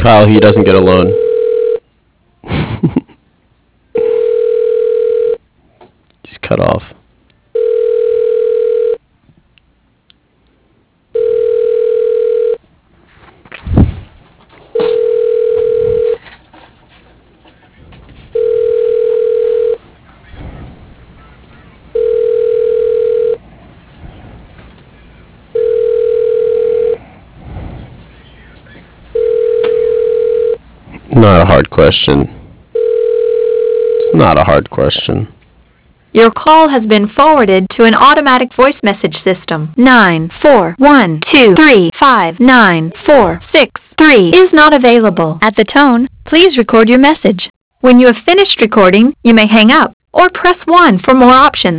Kyle, he doesn't get a loan. He's cut off. Not a hard question. It's not a hard question. Your call has been forwarded to an automatic voice message system. 94123599463 is not available. At the tone, please record your message. When you have finished recording, you may hang up or press 1 for more options.